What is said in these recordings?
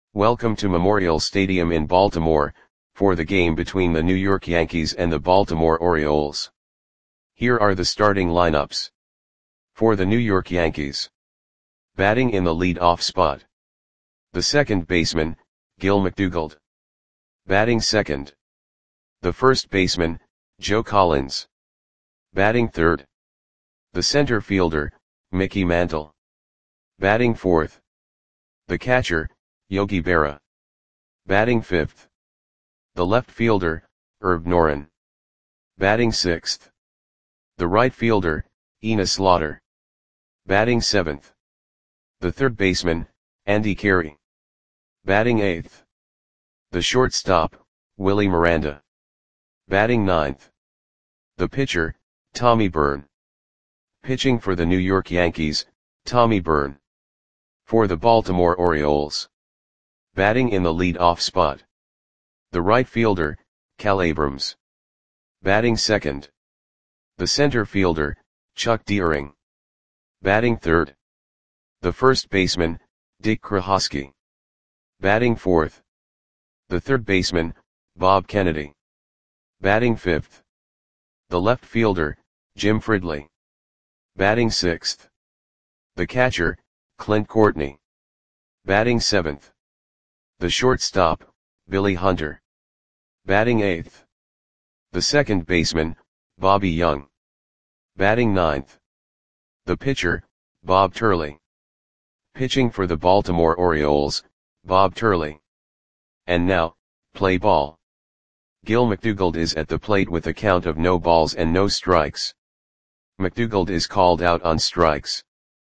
Welcome to Memorial Stadium in Baltimore, for the game between the New York Yankees and the Baltimore Orioles. Here are the starting lineups. For the New York Yankees. Batting in the lead-off spot. The second baseman, Gil McDougald. Batting second. The first baseman, Joe Collins. Batting third. The center fielder, Mickey Mantle. Batting fourth. The catcher, Yogi Berra. Batting fifth. The left fielder, Herb Noren. Batting sixth. The right fielder, Enos Slaughter. Batting seventh. The third baseman, Andy Carey. Batting eighth. The shortstop, Willie Miranda. Batting ninth. The pitcher, Tommy Byrne. Pitching for the New York Yankees, Tommy Byrne. For the Baltimore Orioles. Batting in the lead-off spot. The right fielder, Cal Abrams. Batting second. The center fielder, Chuck Deering. Batting third. The first baseman, Dick Krohosky. Batting fourth. The third baseman, Bob Kennedy. Batting fifth. The left fielder, Jim Fridley. Batting sixth. The catcher, Clint Courtney. Batting seventh. The shortstop, Billy Hunter. Batting eighth. The second baseman, Bobby Young. Batting ninth. The pitcher, Bob Turley. Pitching for the Baltimore Orioles, Bob Turley. And now, play ball. Gil McDougald is at the plate with a count of no balls and no strikes. McDougald is called out on strikes.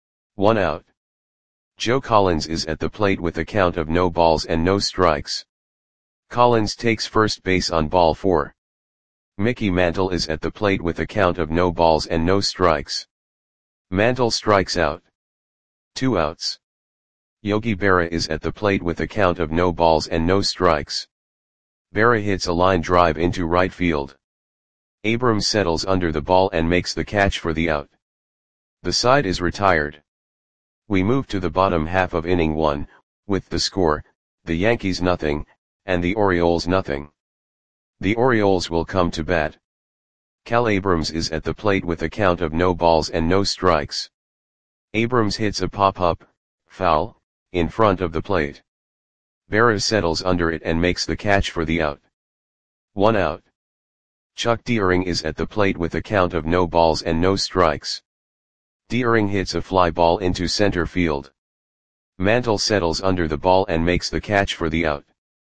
1 out. Joe Collins is at the plate with a count of no balls and no strikes. Collins takes first base on ball 4. Mickey Mantle is at the plate with a count of no balls and no strikes. Mantle strikes out. 2 outs. Yogi Berra is at the plate with a count of no balls and no strikes. Berra hits a line drive into right field. Abrams settles under the ball and makes the catch for the out. The side is retired. We move to the bottom half of inning 1, with the score, the Yankees nothing, and the Orioles nothing. The Orioles will come to bat. Cal Abrams is at the plate with a count of no balls and no strikes. Abrams hits a pop-up, foul, in front of the plate. Berra settles under it and makes the catch for the out. 1 out. Chuck Deering is at the plate with a count of no balls and no strikes. Deering hits a fly ball into center field. Mantle settles under the ball and makes the catch for the out.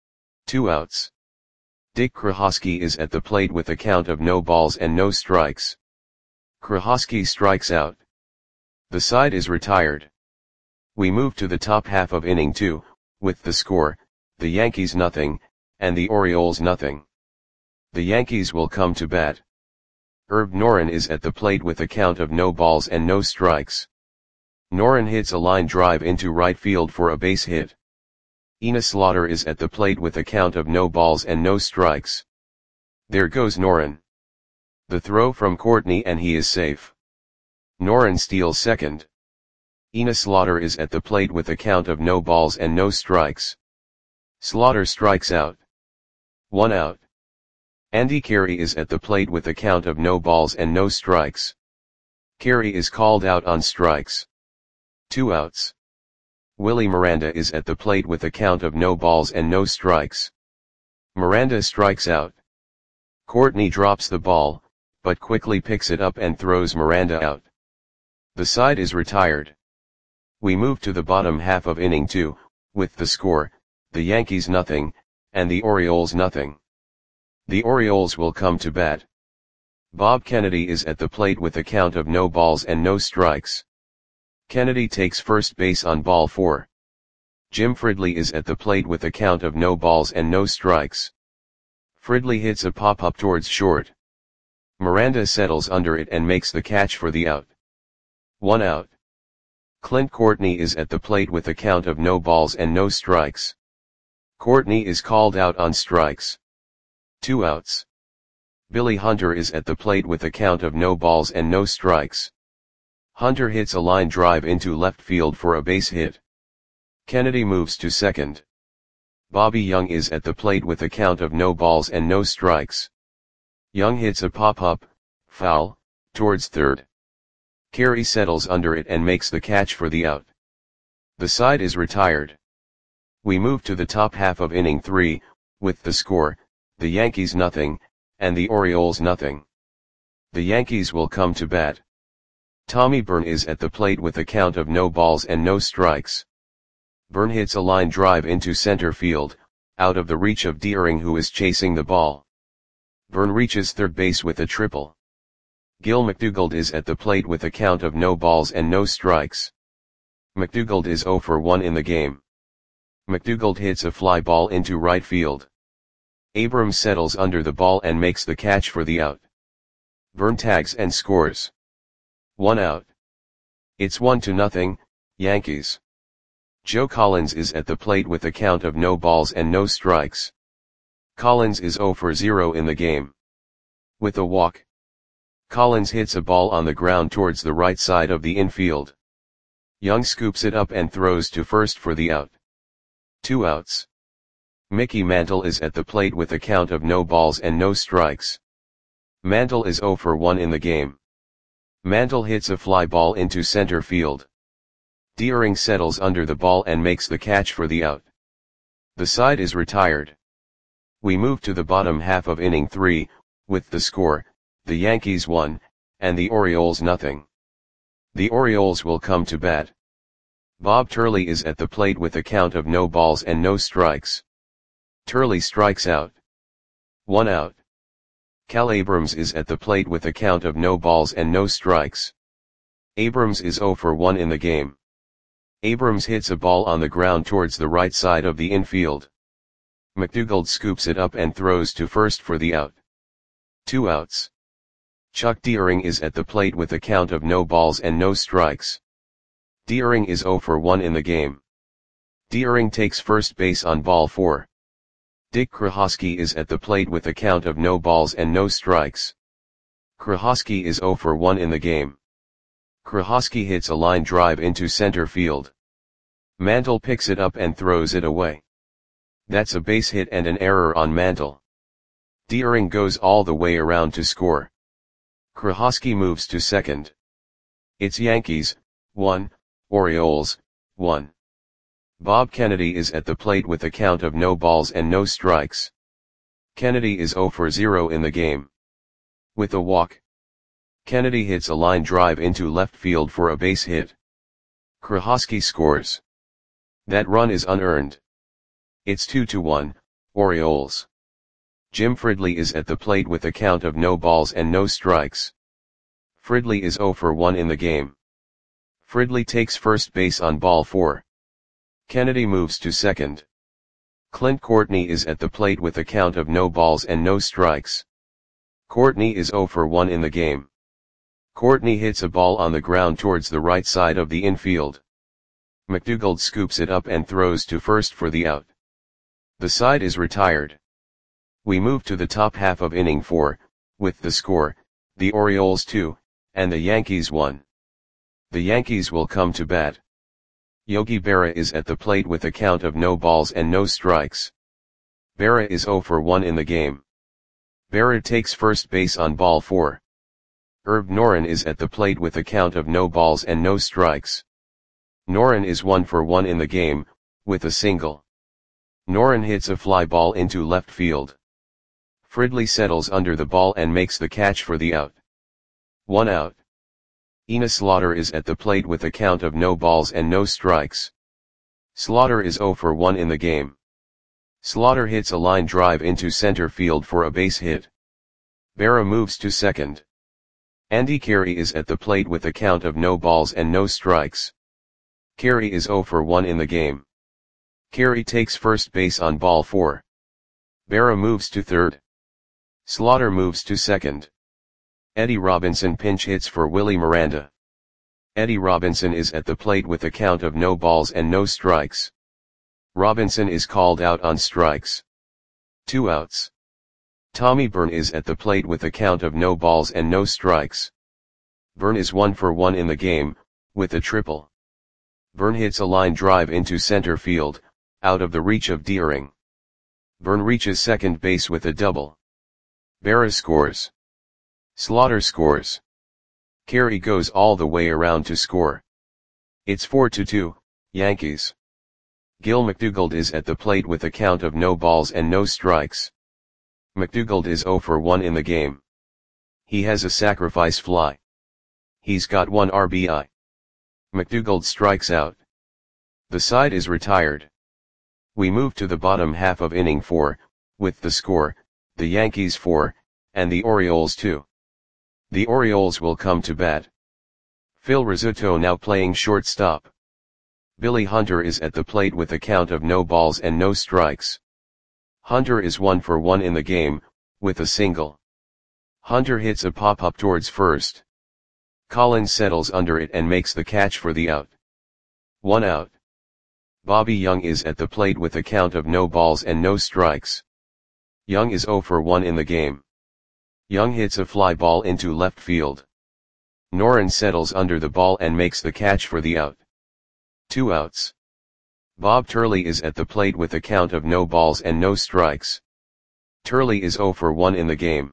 2 outs. Dick Krohosky is at the plate with a count of no balls and no strikes. Krohosky strikes out. The side is retired. We move to the top half of inning 2, with the score, the Yankees nothing, and the Orioles nothing. The Yankees will come to bat. Herb Noren is at the plate with a count of no balls and no strikes. Noren hits a line drive into right field for a base hit. Enos Slaughter is at the plate with a count of no balls and no strikes. There goes Noren. The throw from Courtney and he is safe. Noren steals second. Enos Slaughter is at the plate with a count of no balls and no strikes. Slaughter strikes out. 1 out. Andy Carey is at the plate with a count of no balls and no strikes. Carey is called out on strikes. 2 outs. Willie Miranda is at the plate with a count of no balls and no strikes. Miranda strikes out. Courtney drops the ball, but quickly picks it up and throws Miranda out. The side is retired. We move to the bottom half of inning 2, with the score, the Yankees nothing, and the Orioles nothing. The Orioles will come to bat. Bob Kennedy is at the plate with a count of no balls and no strikes. Kennedy takes first base on ball 4. Jim Fridley is at the plate with a count of no balls and no strikes. Fridley hits a pop-up towards short. Miranda settles under it and makes the catch for the out. 1 out. Clint Courtney is at the plate with a count of no balls and no strikes. Courtney is called out on strikes. 2 outs. Billy Hunter is at the plate with a count of no balls and no strikes. Hunter hits a line drive into left field for a base hit. Kennedy moves to second. Bobby Young is at the plate with a count of no balls and no strikes. Young hits a pop-up, foul, towards third. Carey settles under it and makes the catch for the out. The side is retired. We move to the top half of inning 3, with the score, the Yankees nothing, and the Orioles nothing. The Yankees will come to bat. Tommy Byrne is at the plate with a count of no balls and no strikes. Byrne hits a line drive into center field, out of the reach of Deering, who is chasing the ball. Byrne reaches third base with a triple. Gil McDougald is at the plate with a count of no balls and no strikes. McDougald is 0 for 1 in the game. McDougald hits a fly ball into right field. Abrams settles under the ball and makes the catch for the out. Byrne tags and scores. 1 out. It's 1-0, Yankees. Joe Collins is at the plate with a count of no balls and no strikes. Collins is 0 for 0 in the game. With a walk, Collins hits a ball on the ground towards the right side of the infield. Young scoops it up and throws to first for the out. 2 outs. Mickey Mantle is at the plate with a count of no balls and no strikes. Mantle is 0 for 1 in the game. Mantle hits a fly ball into center field. Deering settles under the ball and makes the catch for the out. The side is retired. We move to the bottom half of inning 3, with the score, the Yankees 1, and the Orioles nothing. The Orioles will come to bat. Bob Turley is at the plate with a count of no balls and no strikes. Turley strikes out. 1 out. Cal Abrams is at the plate with a count of no balls and no strikes. Abrams is 0 for 1 in the game. Abrams hits a ball on the ground towards the right side of the infield. McDougald scoops it up and throws to first for the out. 2 outs. Chuck Deering is at the plate with a count of no balls and no strikes. Deering is 0 for 1 in the game. Deering takes first base on ball 4. Dick Krahosky is at the plate with a count of no balls and no strikes. Krahosky is 0 for 1 in the game. Krahosky hits a line drive into center field. Mantle picks it up and throws it away. That's a base hit and an error on Mantle. Deering goes all the way around to score. Krahosky moves to second. It's Yankees, 1, Orioles, 1. Bob Kennedy is at the plate with a count of no balls and no strikes. Kennedy is 0 for 0 in the game. With a walk, Kennedy hits a line drive into left field for a base hit. Krahosky scores. That run is unearned. It's 2-1, Orioles. Jim Fridley is at the plate with a count of no balls and no strikes. Fridley is 0 for 1 in the game. Fridley takes first base on ball 4. Kennedy moves to second. Clint Courtney is at the plate with a count of no balls and no strikes. Courtney is 0 for 1 in the game. Courtney hits a ball on the ground towards the right side of the infield. McDougald scoops it up and throws to first for the out. The side is retired. We move to the top half of inning 4, with the score, the Orioles 2, and the Yankees 1. The Yankees will come to bat. Yogi Berra is at the plate with a count of no balls and no strikes. Berra is 0 for 1 in the game. Berra takes first base on ball 4. Herb Noren is at the plate with a count of no balls and no strikes. Noren is 1 for 1 in the game, with a single. Noren hits a fly ball into left field. Fridley settles under the ball and makes the catch for the out. 1 out. Enos Slaughter is at the plate with a count of no balls and no strikes. Slaughter is 0 for 1 in the game. Slaughter hits a line drive into center field for a base hit. Berra moves to second. Andy Carey is at the plate with a count of no balls and no strikes. Carey is 0 for 1 in the game. Carey takes first base on ball 4. Berra moves to third. Slaughter moves to second. Eddie Robinson pinch hits for Willie Miranda. Eddie Robinson is at the plate with a count of no balls and no strikes. Robinson is called out on strikes. 2 outs. Tommy Byrne is at the plate with a count of no balls and no strikes. Byrne is 1 for 1 in the game, with a triple. Byrne hits a line drive into center field, out of the reach of Deering. Vern reaches second base with a double. Berra scores. Slaughter scores. Carey goes all the way around to score. It's 4-2, Yankees. Gil McDougald is at the plate with a count of no balls and no strikes. McDougald is 0 for 1 in the game. He has a sacrifice fly. He's got 1 RBI. McDougald strikes out. The side is retired. We move to the bottom half of inning 4, with the score, the Yankees 4, and the Orioles 2. The Orioles will come to bat. Phil Rizzuto now playing shortstop. Billy Hunter is at the plate with a count of no balls and no strikes. Hunter is 1 for 1 in the game, with a single. Hunter hits a pop-up towards first. Collins settles under it and makes the catch for the out. 1 out. Bobby Young is at the plate with a count of no balls and no strikes. Young is 0 for 1 in the game. Young hits a fly ball into left field. Noren settles under the ball and makes the catch for the out. 2 outs. Bob Turley is at the plate with a count of no balls and no strikes. Turley is 0 for 1 in the game.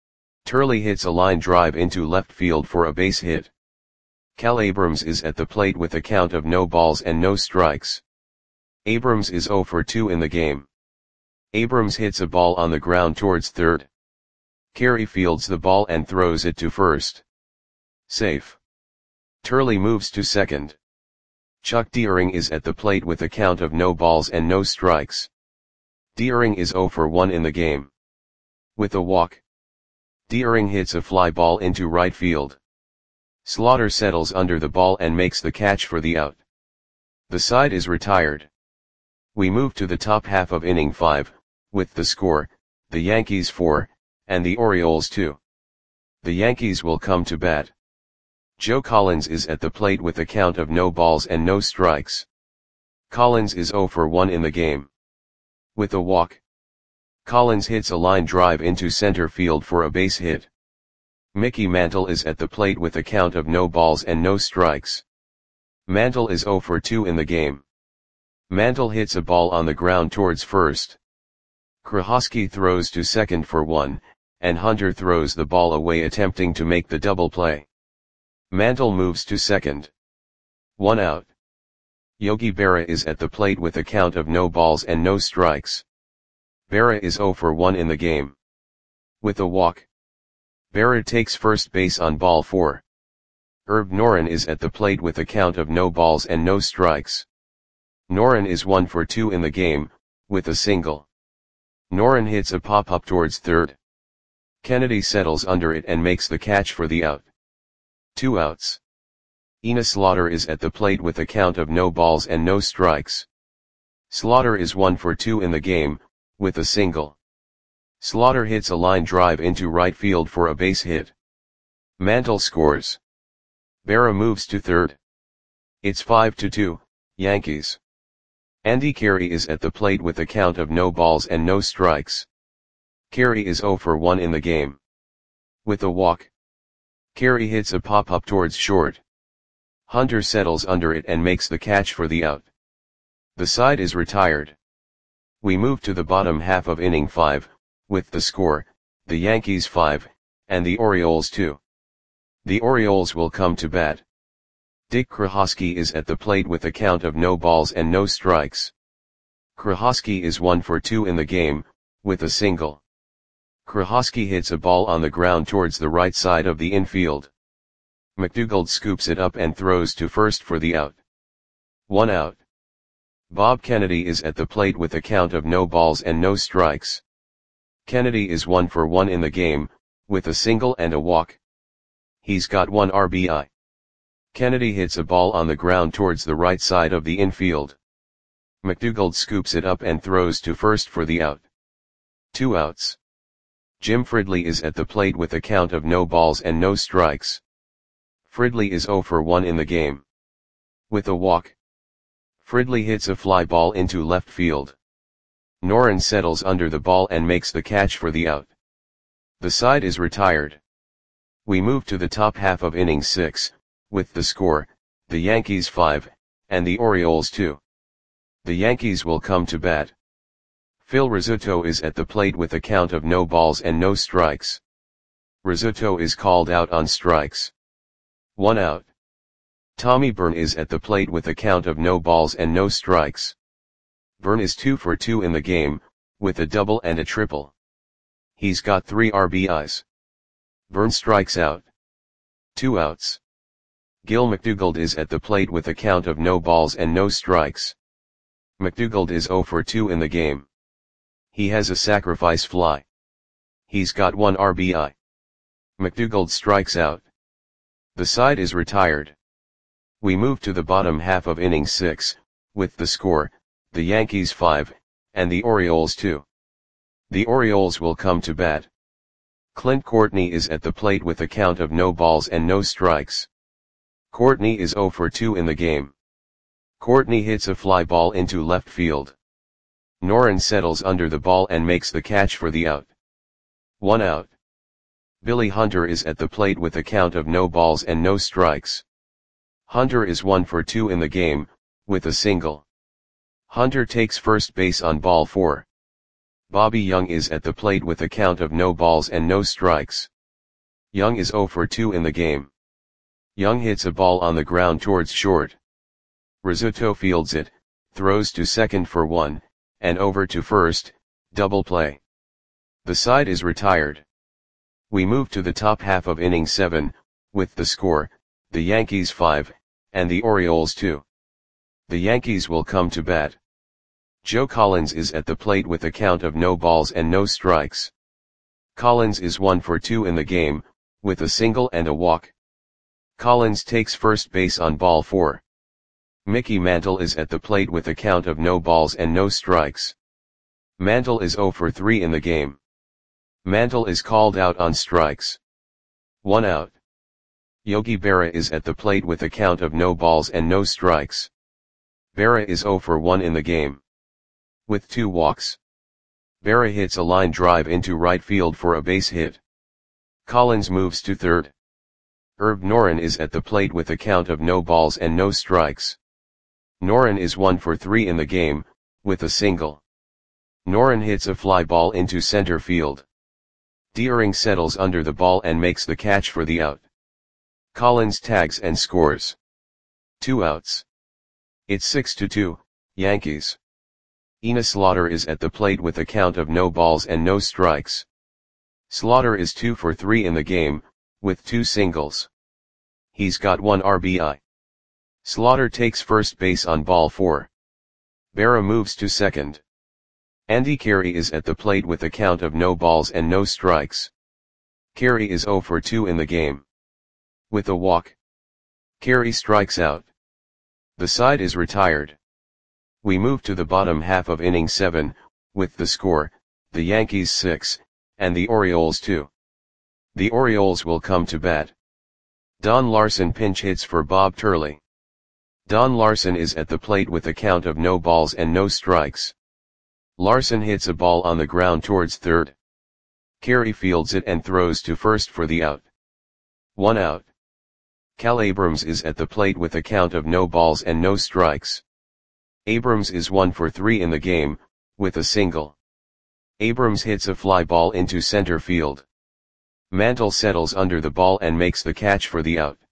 Turley hits a line drive into left field for a base hit. Cal Abrams is at the plate with a count of no balls and no strikes. Abrams is 0 for 2 in the game. Abrams hits a ball on the ground towards third. Carey fields the ball and throws it to first. Safe. Turley moves to second. Chuck Deering is at the plate with a count of no balls and no strikes. Deering is 0 for 1 in the game. With a walk. Deering hits a fly ball into right field. Slaughter settles under the ball and makes the catch for the out. The side is retired. We move to the top half of inning 5, with the score, the Yankees 4, and the Orioles 2. The Yankees will come to bat. Joe Collins is at the plate with a count of no balls and no strikes. Collins is 0 for 1 in the game. With a walk. Collins hits a line drive into center field for a base hit. Mickey Mantle is at the plate with a count of no balls and no strikes. Mantle is 0 for 2 in the game. Mantle hits a ball on the ground towards first. Krahosky throws to second for 1, and Hunter throws the ball away attempting to make the double play. Mantle moves to second. 1 out. Yogi Berra is at the plate with a count of no balls and no strikes. Berra is 0 for 1 in the game. With a walk. Berra takes first base on ball 4. Herb Noren is at the plate with a count of no balls and no strikes. Noren is 1 for 2 in the game, with a single. Noren hits a pop-up towards third. Kennedy settles under it and makes the catch for the out. 2 outs. Enos Slaughter is at the plate with a count of no balls and no strikes. Slaughter is 1 for 2 in the game, with a single. Slaughter hits a line drive into right field for a base hit. Mantle scores. Berra moves to third. It's 5-2, Yankees. Andy Carey is at the plate with a count of no balls and no strikes. Carey is 0 for 1 in the game. With a walk. Carey hits a pop-up towards short. Hunter settles under it and makes the catch for the out. The side is retired. We move to the bottom half of inning 5, with the score, the Yankees 5, and the Orioles 2. The Orioles will come to bat. Dick Krahosky is at the plate with a count of no balls and no strikes. Krahosky is 1 for 2 in the game, with a single. Krahosky hits a ball on the ground towards the right side of the infield. McDougald scoops it up and throws to first for the out. 1 out. Bob Kennedy is at the plate with a count of no balls and no strikes. Kennedy is 1 for 1 in the game, with a single and a walk. He's got 1 RBI. Kennedy hits a ball on the ground towards the right side of the infield. McDougald scoops it up and throws to first for the out. 2 outs. Jim Fridley is at the plate with a count of no balls and no strikes. Fridley is 0 for 1 in the game. With a walk. Fridley hits a fly ball into left field. Noren settles under the ball and makes the catch for the out. The side is retired. We move to the top half of inning 6, with the score, the Yankees 5, and the Orioles 2. The Yankees will come to bat. Phil Rizzuto is at the plate with a count of no balls and no strikes. Rizzuto is called out on strikes. 1 out. Tommy Byrne is at the plate with a count of no balls and no strikes. Byrne is 2 for 2 in the game, with a double and a triple. He's got 3 RBIs. Byrne strikes out. 2 outs. Gil McDougald is at the plate with a count of no balls and no strikes. McDougald is 0 for 2 in the game. He has a sacrifice fly. He's got 1 RBI. McDougald strikes out. The side is retired. We move to the bottom half of inning 6, with the score, the Yankees 5, and the Orioles 2. The Orioles will come to bat. Clint Courtney is at the plate with a count of no balls and no strikes. Courtney is 0 for 2 in the game. Courtney hits a fly ball into left field. Noren settles under the ball and makes the catch for the out. 1 out. Billy Hunter is at the plate with a count of no balls and no strikes. Hunter is 1 for 2 in the game, with a single. Hunter takes first base on ball 4. Bobby Young is at the plate with a count of no balls and no strikes. Young is 0 for 2 in the game. Young hits a ball on the ground towards short. Rizzuto fields it, throws to second for 1, and over to first, double play. The side is retired. We move to the top half of inning 7, with the score, the Yankees 5, and the Orioles 2. The Yankees will come to bat. Joe Collins is at the plate with a count of no balls and no strikes. Collins is 1 for 2 in the game, with a single and a walk. Collins takes first base on ball 4. Mickey Mantle is at the plate with a count of no balls and no strikes. Mantle is 0 for 3 in the game. Mantle is called out on strikes. 1 out. Yogi Berra is at the plate with a count of no balls and no strikes. Berra is 0 for 1 in the game. With 2 walks. Berra hits a line drive into right field for a base hit. Collins moves to third. Herb Noren is at the plate with a count of no balls and no strikes. Noren is 1 for 3 in the game, with a single. Noren hits a fly ball into center field. Deering settles under the ball and makes the catch for the out. Collins tags and scores. 2 outs. It's 6-2, Yankees. Enos Slaughter is at the plate with a count of no balls and no strikes. Slaughter is 2 for 3 in the game, with 2 singles. He's got 1 RBI. Slaughter takes first base on ball 4. Berra moves to second. Andy Carey is at the plate with a count of no balls and no strikes. Carey is 0 for 2 in the game. With a walk. Carey strikes out. The side is retired. We move to the bottom half of inning 7, with the score, the Yankees 6, and the Orioles 2. The Orioles will come to bat. Don Larson pinch hits for Bob Turley. Don Larson is at the plate with a count of no balls and no strikes. Larson hits a ball on the ground towards third. Carey fields it and throws to first for the out. 1 out. Cal Abrams is at the plate with a count of no balls and no strikes. Abrams is 1 for 3 in the game, with a single. Abrams hits a fly ball into center field. Mantle settles under the ball and makes the catch for the out.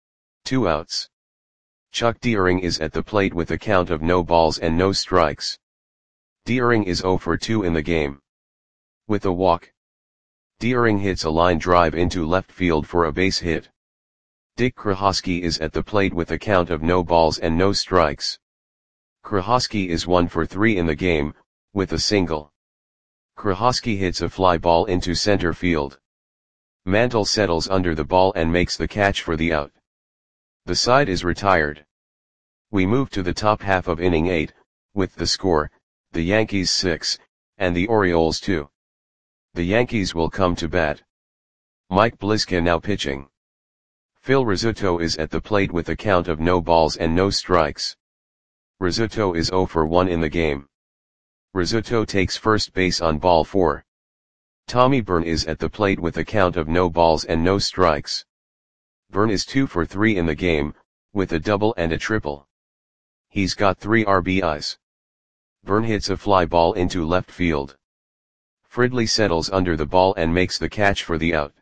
2 outs. Chuck Deering is at the plate with a count of no balls and no strikes. Deering is 0 for 2 in the game. With a walk. Deering hits a line drive into left field for a base hit. Dick Krahosky is at the plate with a count of no balls and no strikes. Krahosky is 1 for 3 in the game, with a single. Krahosky hits a fly ball into center field. Mantle settles under the ball and makes the catch for the out. The side is retired. We move to the top half of inning 8, with the score, the Yankees 6, and the Orioles 2. The Yankees will come to bat. Mike Bliska now pitching. Phil Rizzuto is at the plate with a count of no balls and no strikes. Rizzuto is 0 for 1 in the game. Rizzuto takes first base on ball 4. Tommy Byrne is at the plate with a count of no balls and no strikes. Byrne is 2 for 3 in the game, with a double and a triple. He's got 3 RBIs. Vern hits a fly ball into left field. Fridley settles under the ball and makes the catch for the out.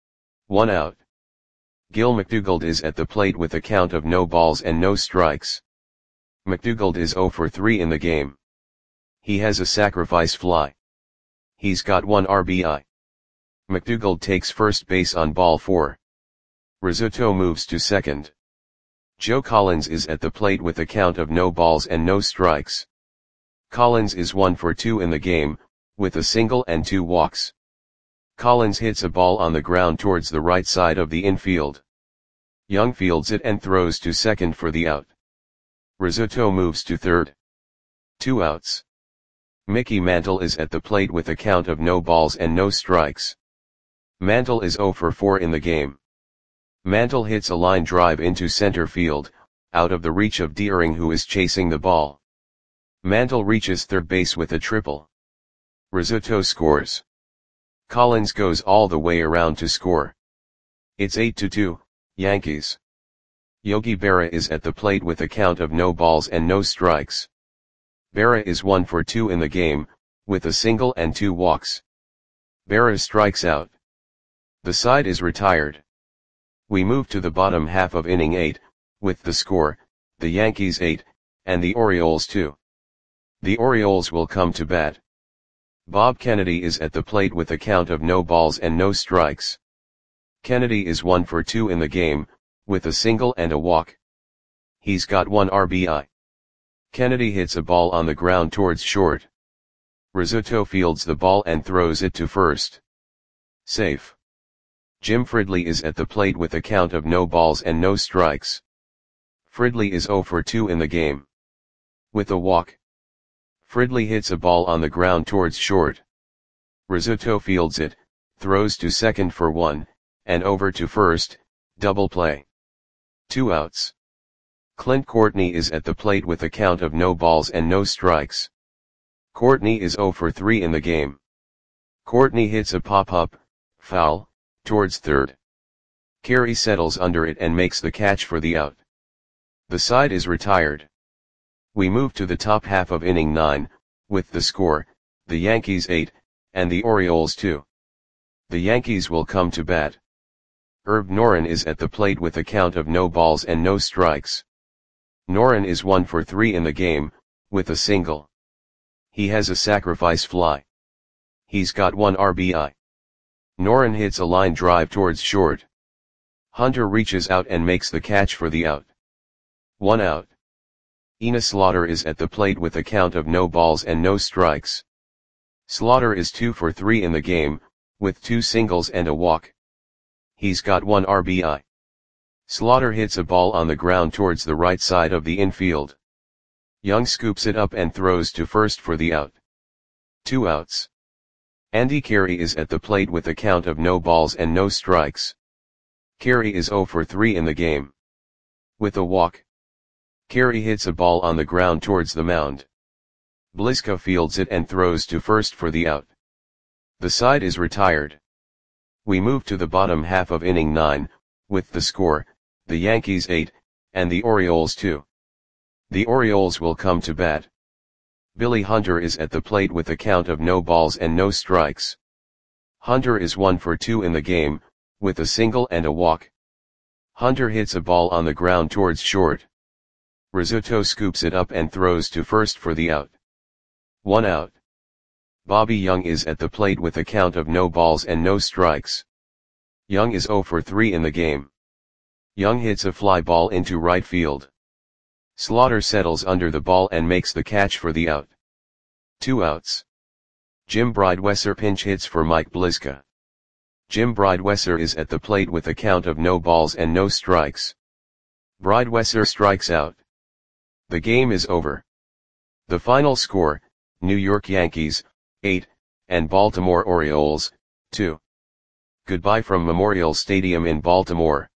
1 out. Gil McDougald is at the plate with a count of no balls and no strikes. McDougald is 0 for 3 in the game. He has a sacrifice fly. He's got 1 RBI. McDougald takes first base on ball 4. Rizzuto moves to second. Joe Collins is at the plate with a count of no balls and no strikes. Collins is 1 for 2 in the game, with a single and 2 walks. Collins hits a ball on the ground towards the right side of the infield. Young fields it and throws to second for the out. Rizzuto moves to third. 2 outs. Mickey Mantle is at the plate with a count of no balls and no strikes. Mantle is 0 for 4 in the game. Mantle hits a line drive into center field, out of the reach of Deering, who is chasing the ball. Mantle reaches third base with a triple. Rizzuto scores. Collins goes all the way around to score. It's 8-2, Yankees. Yogi Berra is at the plate with a count of no balls and no strikes. Berra is 1 for 2 in the game, with a single and 2 walks. Berra strikes out. The side is retired. We move to the bottom half of inning 8, with the score, the Yankees 8, and the Orioles 2. The Orioles will come to bat. Bob Kennedy is at the plate with a count of no balls and no strikes. Kennedy is 1 for 2 in the game, with a single and a walk. He's got 1 RBI. Kennedy hits a ball on the ground towards short. Rizzuto fields the ball and throws it to first. Safe. Jim Fridley is at the plate with a count of no balls and no strikes. Fridley is 0 for 2 in the game. With a walk. Fridley hits a ball on the ground towards short. Rizzuto fields it, throws to second for 1, and over to first, double play. 2 outs. Clint Courtney is at the plate with a count of no balls and no strikes. Courtney is 0 for 3 in the game. Courtney hits a pop-up, foul, towards third. Carey settles under it and makes the catch for the out. The side is retired. We move to the top half of inning 9, with the score, the Yankees 8, and the Orioles 2. The Yankees will come to bat. Herb Noren is at the plate with a count of no balls and no strikes. Noren is 1 for 3 in the game, with a single. He has a sacrifice fly. He's got 1 RBI. Noren hits a line drive towards short. Hunter reaches out and makes the catch for the out. 1 out. Enos Slaughter is at the plate with a count of no balls and no strikes. Slaughter is 2 for 3 in the game, with 2 singles and a walk. He's got 1 RBI. Slaughter hits a ball on the ground towards the right side of the infield. Young scoops it up and throws to first for the out. 2 outs. Andy Carey is at the plate with a count of no balls and no strikes. Carey is 0 for 3 in the game. With a walk. Carey hits a ball on the ground towards the mound. Bliska fields it and throws to first for the out. The side is retired. We move to the bottom half of inning 9, with the score, the Yankees 8, and the Orioles 2. The Orioles will come to bat. Billy Hunter is at the plate with a count of no balls and no strikes. Hunter is 1 for 2 in the game, with a single and a walk. Hunter hits a ball on the ground towards short. Rizzuto scoops it up and throws to first for the out. 1 out. Bobby Young is at the plate with a count of no balls and no strikes. Young is 0 for 3 in the game. Young hits a fly ball into right field. Slaughter settles under the ball and makes the catch for the out. 2 outs. Jim Bridewesser pinch hits for Mike Bliska. Jim Bridewesser is at the plate with a count of no balls and no strikes. Bridewesser strikes out. The game is over. The final score, New York Yankees, 8, and Baltimore Orioles, 2. Goodbye from Memorial Stadium in Baltimore.